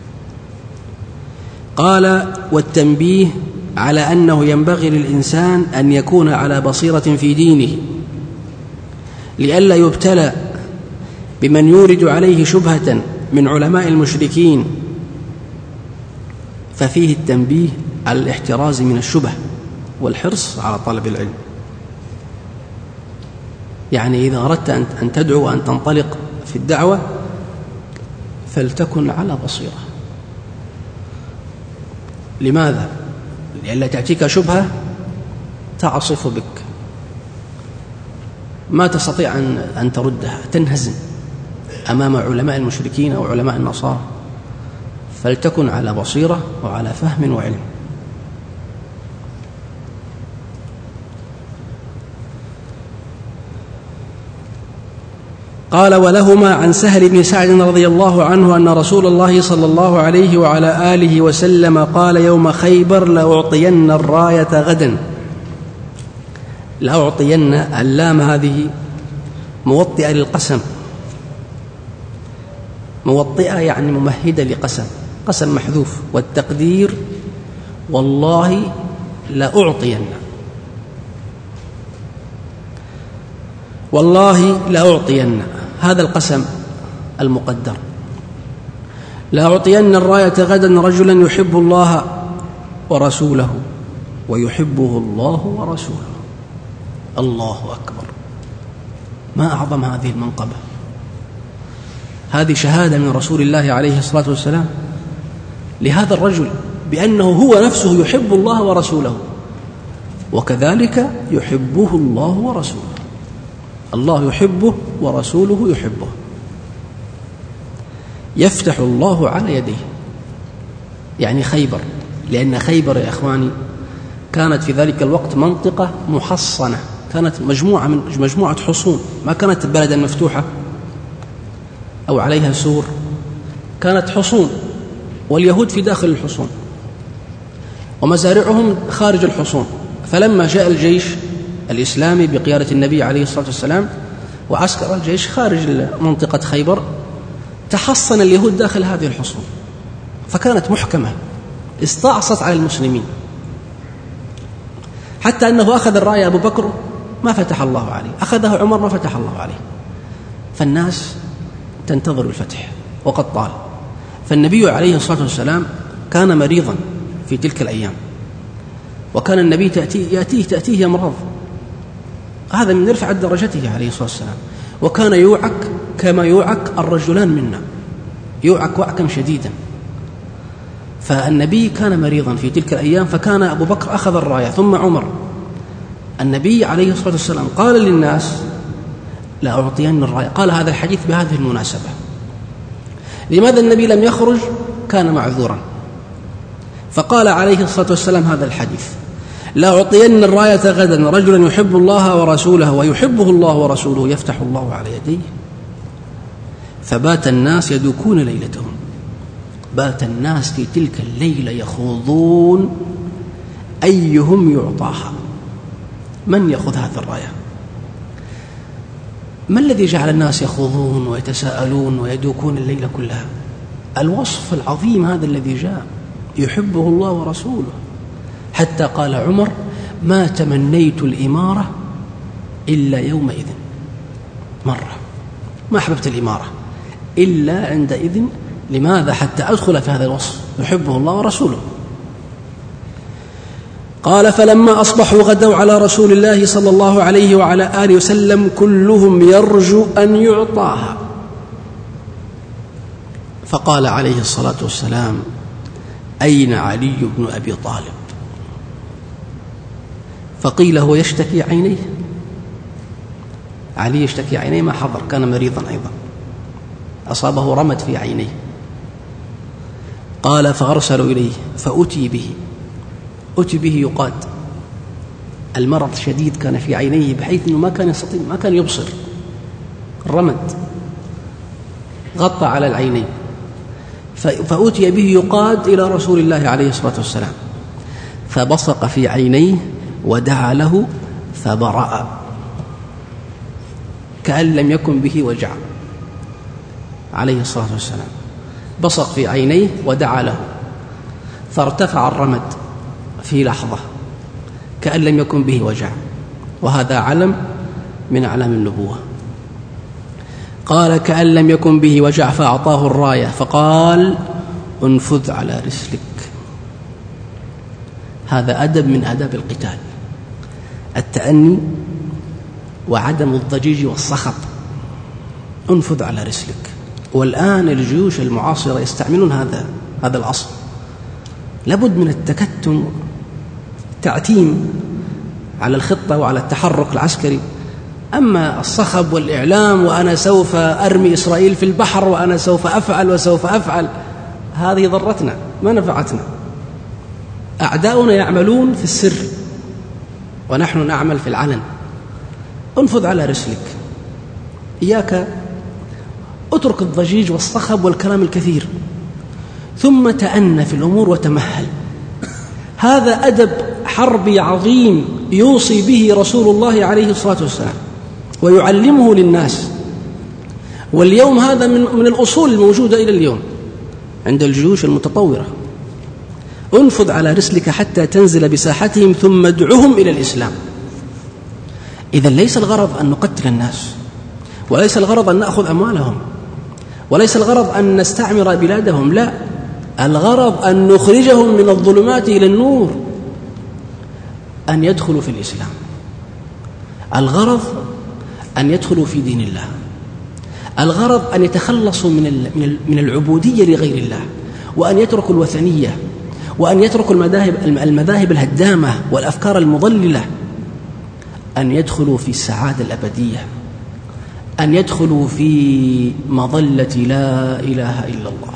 قال والتنبيه على أنه ينبغي للإنسان أن يكون على بصيرة في دينه لئلا يبتلى بمن يورد عليه شبهة من علماء المشركين، ففيه التنبيه على الاحتراز من الشبه والحرص على طلب العلم. يعني إذا أردت أن تدعو وأن تنطلق في الدعوة فلتكن على بصيرة. لماذا؟ لئلا تأتيك شبهة تعصف بك ما تستطيع أن تردها، تنهزم أمام علماء المشركين أو علماء النصارى. فلتكن على بصيرة وعلى فهم وعلم. قال: ولهما عن سهل بن سعد رضي الله عنه أن رسول الله صلى الله عليه وعلى آله وسلم قال يوم خيبر: لأعطين الراية غدا. لأعطين، اللام هذه موطئة للقسم، موطئة يعني ممهدة لقسم، قسم محذوف، والتقدير والله لأعطين، والله لأعطين، هذا القسم المقدر. لأعطين الراية غدا رجلا يحب الله ورسوله ويحبه الله ورسوله. الله أكبر، ما أعظم هذه المنقبة. هذه شهادة من رسول الله عليه الصلاة والسلام لهذا الرجل بأنه هو نفسه يحب الله ورسوله، وكذلك يحبه الله ورسوله. الله يحبه ورسوله يحبه. يفتح الله على يديه، يعني خيبر، لأن خيبر يا إخواني كانت في ذلك الوقت منطقة محصنة، كانت مجموعة من مجموعة حصون، ما كانت بلدا مفتوحة أو عليها سور، كانت حصون، واليهود في داخل الحصون ومزارعهم خارج الحصون. فلما جاء الجيش الإسلامي بقيادة النبي عليه الصلاة والسلام وعسكر الجيش خارج منطقة خيبر، تحصن اليهود داخل هذه الحصون، فكانت محكمة استعصت على المسلمين، حتى أنه أخذ الراية أبو بكر ما فتح الله عليه، أخذه عمر ما فتح الله عليه. فالناس تنتظر الفتح وقد طال. فالنبي عليه الصلاة والسلام كان مريضا في تلك الأيام، وكان النبي تأتيه يأتيه تأتيه أمراض، هذا من رفعة درجته عليه الصلاة والسلام، وكان يوعك كما يوعك الرجلان منا، يوعك وعكا شديدا. فالنبي كان مريضا في تلك الأيام، فكان أبو بكر أخذ الراية ثم عمر. النبي عليه الصلاة والسلام قال للناس: لا أعطين الراية. قال هذا الحديث بهذه المناسبة. لماذا النبي لم يخرج؟ كان معذورا، فقال عليه الصلاة والسلام هذا الحديث: لا أعطين الراية غدا رجلا يحب الله ورسوله ويحبه الله ورسوله يفتح الله على يديه. فبات الناس يدوكون ليلتهم، بات الناس في تلك الليلة يخوضون أيهم يعطاها، من يأخذ هذه الراية. ما الذي جعل الناس يخوضون ويتساءلون ويدوكون الليلة كلها؟ الوصف العظيم هذا الذي جاء، يحبه الله ورسوله، حتى قال عمر: ما تمنيت الإمارة إلا يومئذ مرة، ما أحببت الإمارة إلا عندئذ. لماذا؟ حتى أدخل في هذا الوصف، يحبه الله ورسوله. قال: فلما أصبحوا غدوا على رسول الله صلى الله عليه وعلى آله وسلم كلهم يرجو أن يعطاها، فقال عليه الصلاة والسلام: أين علي بن أبي طالب؟ فقيل: هو يشتكي عينيه. علي يشتكي عينيه، ما حضر، كان مريضا أيضا، أصابه رمد في عينيه. قال: فأرسلوا إليه فأتي به، أتي به يقاد، المرض شديد كان في عينيه بحيث أنه ما كان يستطيع، ما كان يبصر، الرمد غطى على العينين. فأتي به يقاد إلى رسول الله عليه الصلاة والسلام، فبصق في عينيه ودعا له فبرأ كأن لم يكن به وجع عليه الصلاة والسلام. بصق في عينيه ودعا له فارتفع الرمد في لحظة كأن لم يكن به وجع، وهذا علم من أعلام النبوة. قال: كأن لم يكن به وجع، فأعطاه الراية فقال: انفذ على رسلك. هذا أدب من آداب القتال، التأني وعدم الضجيج والصخب. انفذ على رسلك. والآن الجيوش المعاصرة يستعملون هذا هذا الأصل. لابد من التكتم، تعتيم على الخطة وعلى التحرك العسكري. أما الصخب والإعلام وأنا سوف أرمي إسرائيل في البحر وأنا سوف أفعل وسوف أفعل، هذه ضرتنا ما نفعتنا. أعداؤنا يعملون في السر ونحن نعمل في العلن. انفذ على رسلك، إياك اترك الضجيج والصخب والكلام الكثير، ثم تأنى في الأمور وتمهل. هذا أدب حربي عظيم يوصي به رسول الله عليه الصلاة والسلام ويعلمه للناس. واليوم هذا من, من الأصول الموجودة إلى اليوم عند الجيوش المتطورة. انفذ على رسلك حتى تنزل بساحتهم ثم ادعهم إلى الإسلام. إذا ليس الغرض أن نقتل الناس، وليس الغرض أن نأخذ أموالهم، وليس الغرض أن نستعمر بلادهم، لا، الغرض أن نخرجهم من الظلمات إلى النور، أن يدخلوا في الإسلام. الغرض أن يدخلوا في دين الله. الغرض أن يتخلصوا من من العبودية لغير الله، وأن يتركوا الوثنية، وأن يتركوا المذاهب المذاهب الهدامة والأفكار المضللة، أن يدخلوا في السعادة الأبدية، أن يدخلوا في مظلة لا إله إلا الله.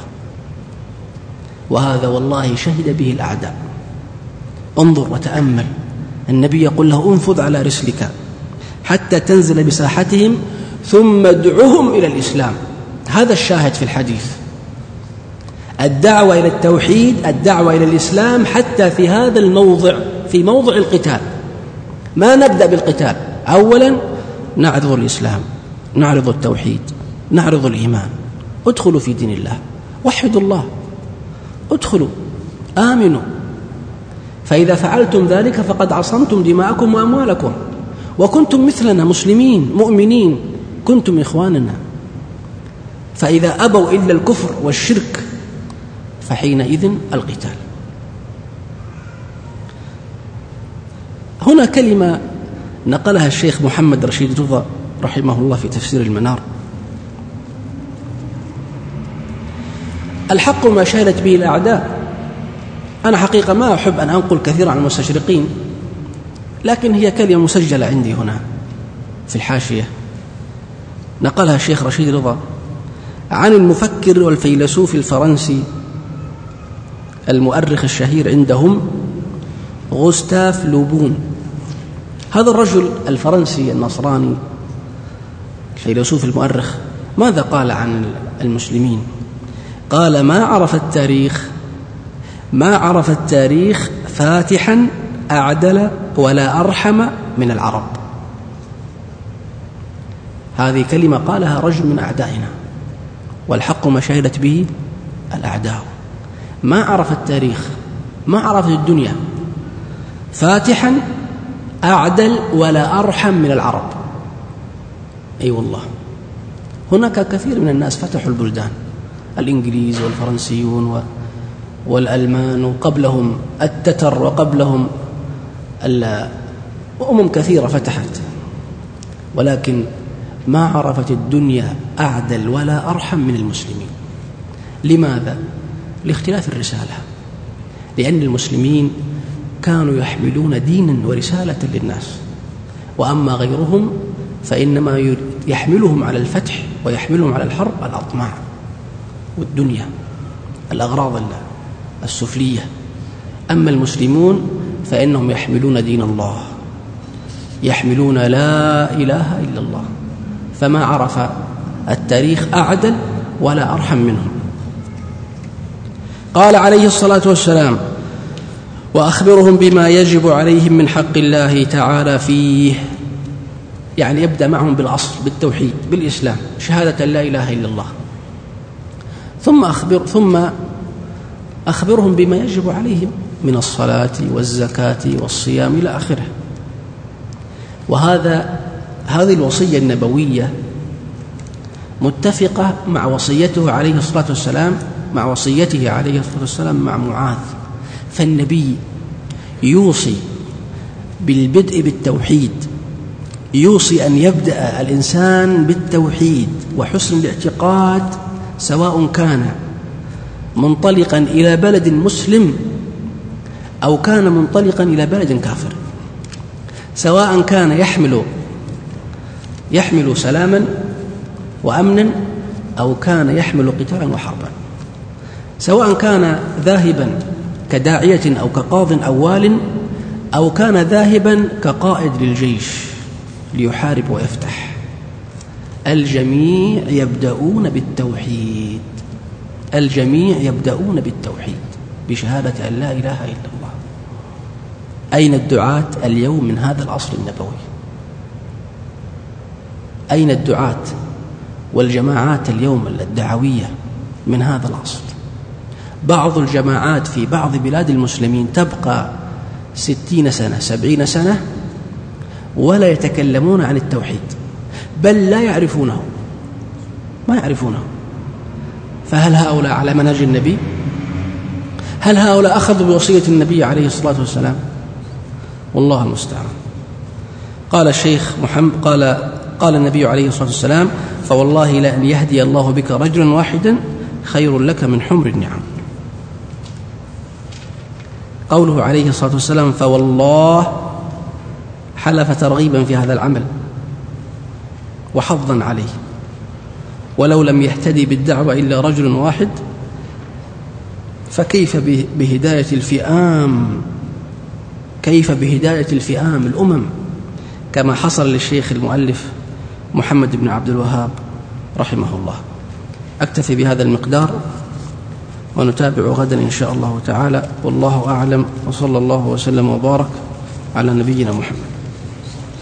وهذا والله شهد به الأعداء. انظر وتأمل، النبي يقول له انفذ على رسلك حتى تنزل بساحتهم ثم ادعهم إلى الإسلام. هذا الشاهد في الحديث، الدعوة إلى التوحيد، الدعوة إلى الإسلام، حتى في هذا الموضع، في موضع القتال. ما نبدأ بالقتال، أولا نعرض الإسلام، نعرض التوحيد، نعرض الإيمان. ادخلوا في دين الله، وحدوا الله، ادخلوا، آمنوا. فإذا فعلتم ذلك فقد عصمتم دماءكم وأموالكم، وكنتم مثلنا مسلمين مؤمنين، كنتم إخواننا. فإذا أبوا إلا الكفر والشرك فحينئذ القتال. هنا كلمة نقلها الشيخ محمد رشيد رضا رحمه الله في تفسير المنار: الحق ما شهدت به الأعداء. أنا حقيقة ما أحب أن أنقل كثيرا عن المستشرقين، لكن هي كلمة مسجلة عندي هنا في الحاشية، نقلها الشيخ رشيد رضا عن المفكر والفيلسوف الفرنسي المؤرخ الشهير عندهم غوستاف لوبون. هذا الرجل الفرنسي النصراني الفيلسوف المؤرخ ماذا قال عن المسلمين؟ قال: ما عرف التاريخ ما عرف التاريخ فاتحا أعدل ولا أرحم من العرب. هذه كلمة قالها رجل من أعدائنا، والحق ما شهدت به الأعداء. ما عرف التاريخ، ما عرفت الدنيا فاتحا أعدل ولا أرحم من العرب. أي أيوة والله، هناك كثير من الناس فتحوا البلدان، الإنجليز والفرنسيون والألمان، وقبلهم التتر، وقبلهم أمم كثيرة فتحت، ولكن ما عرفت الدنيا أعدل ولا أرحم من المسلمين. لماذا؟ لاختلاف الرسالة، لأن المسلمين كانوا يحملون دينا ورسالة للناس، وأما غيرهم فإنما يحملهم على الفتح ويحملهم على الحرب الأطماع والدنيا، الأغراض السفلية. أما المسلمون فإنهم يحملون دين الله، يحملون لا إله إلا الله، فما عرف التاريخ أعدل ولا أرحم منهم. قال عليه الصلاة والسلام: وأخبرهم بما يجب عليهم من حق الله تعالى فيه. يعني يبدأ معهم بالأصل، بالتوحيد، بالإسلام، شهادة لا إله إلا الله، ثم أخبر ثم أخبرهم بما يجب عليهم من الصلاة والزكاة والصيام إلى آخره. وهذا هذه الوصية النبوية متفقة مع وصيته عليه الصلاة والسلام مع وصيته عليه الصلاة والسلام مع معاذ. فالنبي يوصي بالبدء بالتوحيد، يوصي أن يبدأ الإنسان بالتوحيد وحسن الاعتقاد، سواء كان منطلقا إلى بلد مسلم أو كان منطلقا إلى بلد كافر، سواء كان يحمل يحمل سلاما وأمنا أو كان يحمل قتالا وحربا، سواء كان ذاهبا كداعية أو كقاض أو وال، أو كان ذاهبا كقائد للجيش ليحارب ويفتح. الجميع يبدأون بالتوحيد، الجميع يبدأون بالتوحيد بشهادة أن لا إله إلا الله. أين الدعاة اليوم من هذا الأصل النبوي؟ أين الدعاة والجماعات اليوم الدعوية من هذا الأصل؟ بعض الجماعات في بعض بلاد المسلمين تبقى ستين سنة سبعين سنة ولا يتكلمون عن التوحيد، بل لا يعرفونه، ما يعرفونه. فهل هؤلاء على منهج النبي؟ هل هؤلاء أخذوا بوصية النبي عليه الصلاة والسلام؟ والله المستعان. قال الشيخ محمد قال قال النبي عليه الصلاة والسلام: فوالله لأن يهدي الله بك رجلا واحدا خير لك من حمر النعم. قوله عليه الصلاة والسلام فوالله حلف ترغيبا في هذا العمل وحظا عليه، ولو لم يهتدي بالدعوة إلا رجل واحد فكيف بهداية الفئام، كيف بهداية الفئام الأمم، كما حصل للشيخ المؤلف محمد بن عبد الوهاب رحمه الله. أكتفي بهذا المقدار ونتابع غدا إن شاء الله تعالى، والله أعلم، وصلى الله وسلم وبارك على نبينا محمد.